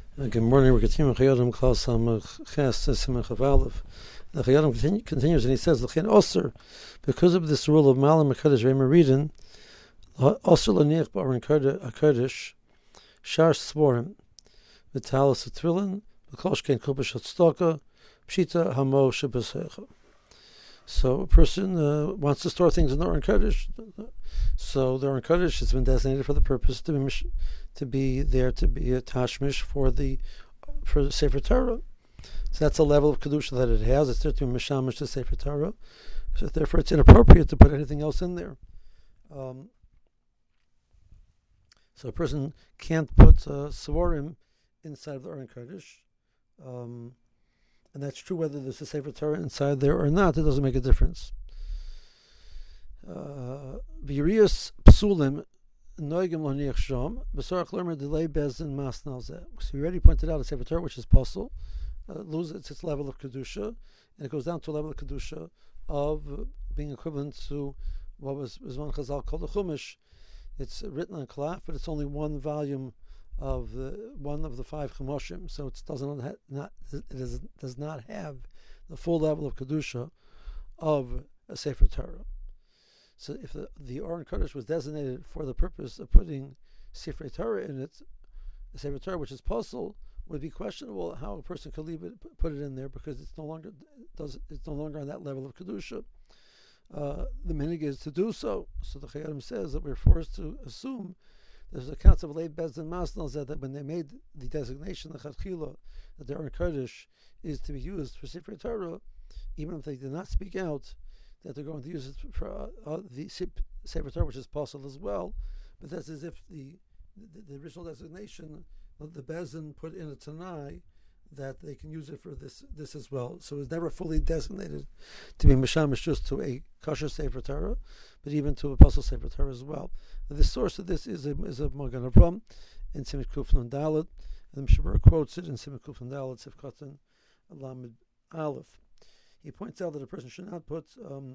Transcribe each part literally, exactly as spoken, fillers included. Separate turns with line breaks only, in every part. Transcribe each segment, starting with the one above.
Uh, good morning. We're continuing Chayodim Klal Samach Ches Simach of Aleph. The Chayodim continue, continues and he says, "L'chein Osir, because of this rule of Malam Hakadosh V'Meridin, Osir L'niach B'Aron Hakadosh Shar Svorim V'Talis V'Trilin V'Kol Shkein Kubash Hatzdaka Pshita Hamo Shebesecha." So a person uh, wants to store things in the Aron Kodesh. So the Aron Kodesh has been designated for the purpose to be to be there to be a tashmish for the for the Sefer Torah. So that's a level of kedusha that it has. It's there to be mishamish to Sefer Torah. So therefore, it's inappropriate to put anything else in there. Um, so a person can't put uh, svarim inside of the Aron Kodesh. Um, And that's true whether there's a Sefer Torah inside there or not. It doesn't make a difference. V'yirius psulim noigim lo niach sham b'sarach lermer delay bezin masnal zeh. So we already pointed out a Sefer Torah which is puzzle, uh, loses its level of kedusha, and it goes down to a level of kedusha of being equivalent to what was Zman Chazal called the Chumash. It's written on cloth, but it's only one volume of the one of the five Chumoshim, so it doesn't ha- not it is, does not have the full level of kedusha of a Sefer Torah. So if the, the Aron Kodesh was designated for the purpose of putting Sefer Torah in it, the Sefer Torah, which is puzzle, would be questionable how a person could leave it, put it in there, because it's no longer does it's no longer on that level of kedusha. Uh, the minig is to do so. So the Chayyim says that we're forced to assume. There's a concept of Leib Bezdin Masnal that when they made the designation, the Chachila, that the Aron Kodesh is to be used for Sefer Torah, even if they did not speak out, that they're going to use it for uh, uh, the Sefer Torah, which is possible as well. But that's as if the the, the original designation, the Bezdin put in a Tanai, that they can use it for this this as well. So it's never fully designated to be Mishamish just to a kosher Sefer Torah, but even to a Apostle Sefer Torah as well. The source of this is a is a Magen Avram in Simit Kuf Nun Dalet, and the Mishabur quotes it in Simit Kuf Nun Dalet Sivkatan Lamed Aleph. He points out that a person should not put um,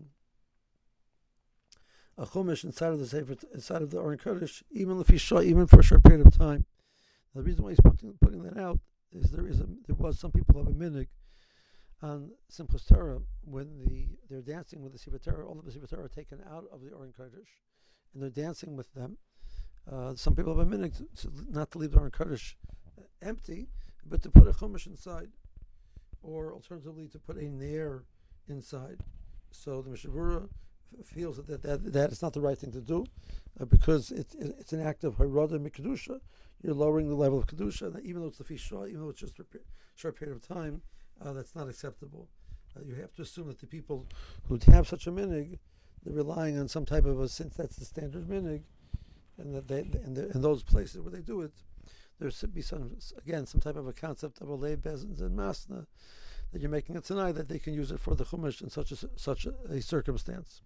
a chumash inside of the Sefer, inside of the Aron Kodesh, even if he's short, even for a short period of time. Now, the reason why he's putting, putting that out is there is a, there was some people have a minhag on Simchas Torah when the they're dancing with the Sefer Torah. All of the Sefer Torah are taken out of the Aron Kodesh, and they're dancing with them. Uh, some people have a minhag to, to not to leave the Aron Kodesh empty, but to put a chumash inside, or alternatively to put a nair inside. So the Mishavura f- feels that that, that is not the right thing to do, uh, because it, it, it's an act of harada mikdusha. You're lowering the level of kedusha, and even though it's the fishah, even though it's just a per- short period of time, uh, that's not acceptable. Uh, you have to assume that the people who have such a minig, they're relying on some type of a, since that's the standard minig, and that they and in those places where they do it, there should be some again some type of a concept of a lay bezins and masna that you're making it tonight, that they can use it for the chumash in such a such a, a circumstance.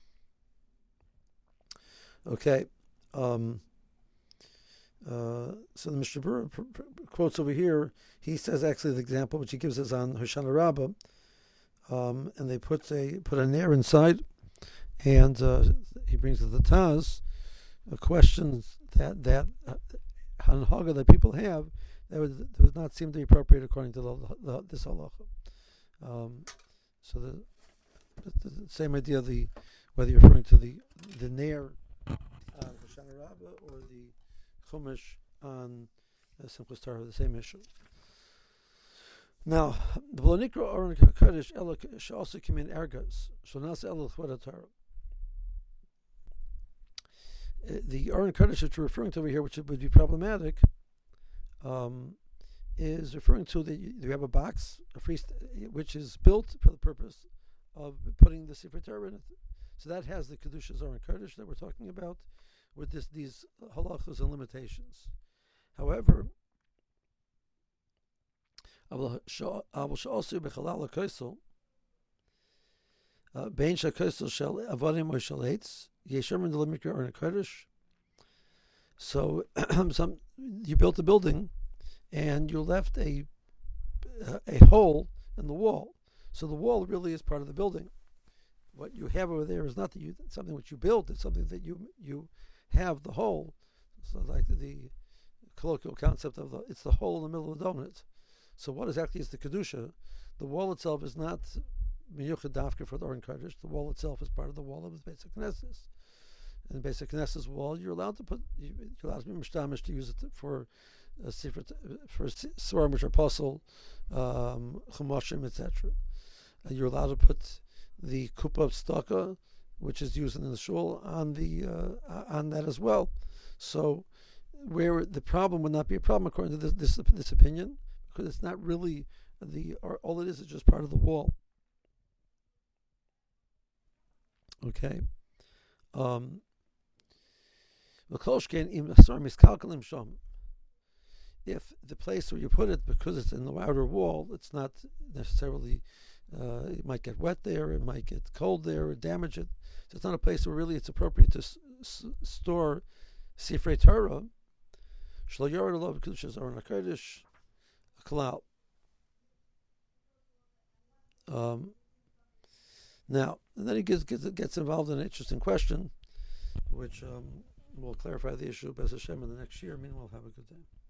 Okay. Um, Uh, so the Mishabur pr- pr- quotes over here. He says actually the example which he gives us on Hoshana Rabbah, um, and they put a put a nair inside, and uh, he brings to the Taz a question that that uh, hanhaga that people have that would, that would not seem to be appropriate according to the, the, this halacha. Um, so the, the, the same idea, the whether you're referring to the the nair on Hoshana Rabbah or the Chumash on uh, Simchas Torah, the same issue. Now, the B'lonikra Aron Kodesh Ela should also come in ergas. So now Ela Chvada Torah. The Aron Kodesh that you're referring to over here, which would be problematic, um, is referring to that you have a box, a free, st- which is built for the purpose of putting the Sefer Torah in it. So that has the Kedushas Aron Kodesh that we're talking about, with this, these halachas and limitations. However, bein shakosel shel avadim or shel eitz yesherman the limikra or kodesh. So, some you built a building, and you left a a hole in the wall. So the wall really is part of the building. What you have over there is not that you, something which you built. It's something that you you have the hole. So like the colloquial concept of the, it's the hole in the middle of the donut. So what exactly is the kedusha? The wall itself is not miyuchad dafka for the Aron Kodesh. The wall itself is part of the wall of the Beis HaKnesses. And the Beis HaKnesses wall, you're allowed to put, you're allowed to be mishtamish to use it for uh, for svarim which are puzzle, um, chumashim, et cetera. Uh, you're allowed to put the kupa of staka, which is used in the shul, on the uh, on that as well. So, where the problem would not be a problem according to this this, this opinion, because it's not really the all it is is just part of the wall. Okay. Um, if the place where you put it, because it's in the outer wall, it's not necessarily, uh, it might get wet there, it might get cold there, or damage it. So it's not a place where really it's appropriate to s- s- store Sifrei Torah. Shlo Yored Alav Kedushas Aron HaKodesh Klal. Um, now, and then he gets, gets gets involved in an interesting question, which um, will clarify the issue, Bez Hashem, in the next year. Meanwhile, have a good day.